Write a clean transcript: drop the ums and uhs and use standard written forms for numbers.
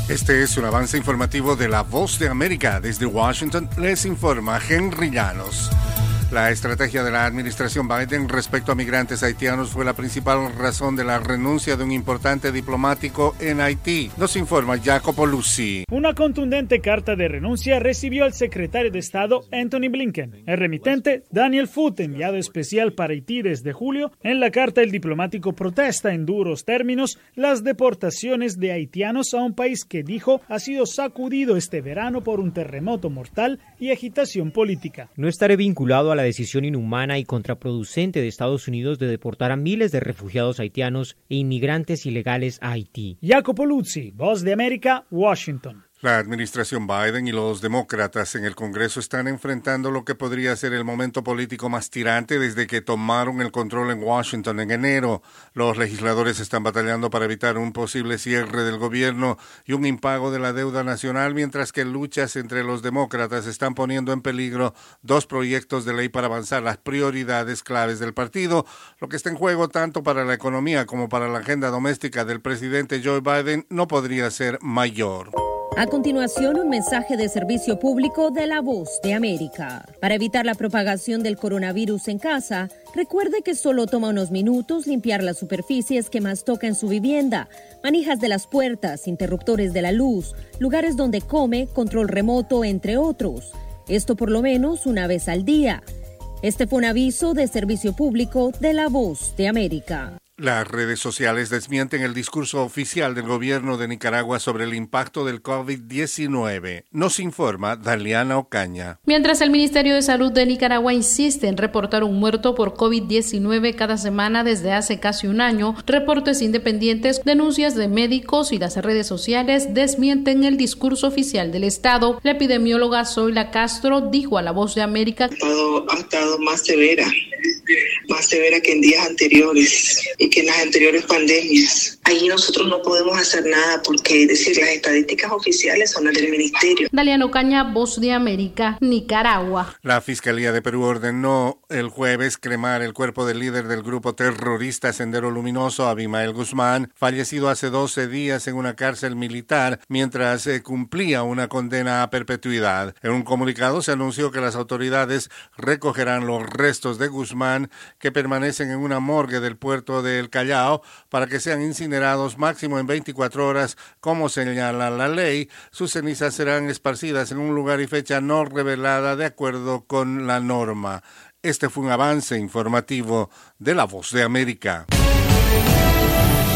Este es un avance informativo de La Voz de América. Desde Washington les informa Henry Llanos. La estrategia de la administración Biden respecto a migrantes haitianos fue la principal razón de la renuncia de un importante diplomático en Haití. Nos informa Jacopo Luzzi. Una contundente carta de renuncia recibió el secretario de Estado Antony Blinken. El remitente, Daniel Foote, enviado especial para Haití desde julio. En la carta, el diplomático protesta en duros términos las deportaciones de haitianos a un país que dijo ha sido sacudido este verano por un terremoto mortal y agitación política. No estaré vinculado a la decisión inhumana y contraproducente de Estados Unidos de deportar a miles de refugiados haitianos e inmigrantes ilegales a Haití. Jacopo Luzzi, Voz de América, Washington. La administración Biden y los demócratas en el Congreso están enfrentando lo que podría ser el momento político más tirante desde que tomaron el control en Washington en enero. Los legisladores están batallando para evitar un posible cierre del gobierno y un impago de la deuda nacional, mientras que luchas entre los demócratas están poniendo en peligro dos proyectos de ley para avanzar las prioridades claves del partido. Lo que está en juego tanto para la economía como para la agenda doméstica del presidente Joe Biden no podría ser mayor. A continuación, un mensaje de servicio público de La Voz de América. Para evitar la propagación del coronavirus en casa, recuerde que solo toma unos minutos limpiar las superficies que más toca en su vivienda, manijas de las puertas, interruptores de la luz, lugares donde come, control remoto, entre otros. Esto por lo menos una vez al día. Este fue un aviso de servicio público de La Voz de América. Las redes sociales desmienten el discurso oficial del gobierno de Nicaragua sobre el impacto del COVID-19. Nos informa Daliana Ocaña. Mientras el Ministerio de Salud de Nicaragua insiste en reportar un muerto por COVID-19 cada semana desde hace casi un año, reportes independientes, denuncias de médicos y las redes sociales desmienten el discurso oficial del Estado. La epidemióloga Zoila Castro dijo a La Voz de América: ha estado más severa que en días anteriores y que en las anteriores pandemias. Allí nosotros no podemos hacer nada porque, las estadísticas oficiales son las del ministerio. Daliana Ocaña, Voz de América, Nicaragua. La Fiscalía de Perú ordenó el jueves cremar el cuerpo del líder del grupo terrorista Sendero Luminoso, Abimael Guzmán, fallecido hace 12 días en una cárcel militar mientras cumplía una condena a perpetuidad. En un comunicado se anunció que las autoridades recogerán los restos de Guzmán que permanecen en una morgue del puerto del Callao para que sean incinerados máximo en 24 horas, como señala la ley. Sus cenizas serán esparcidas en un lugar y fecha no revelada de acuerdo con la norma. Este fue un avance informativo de La Voz de América.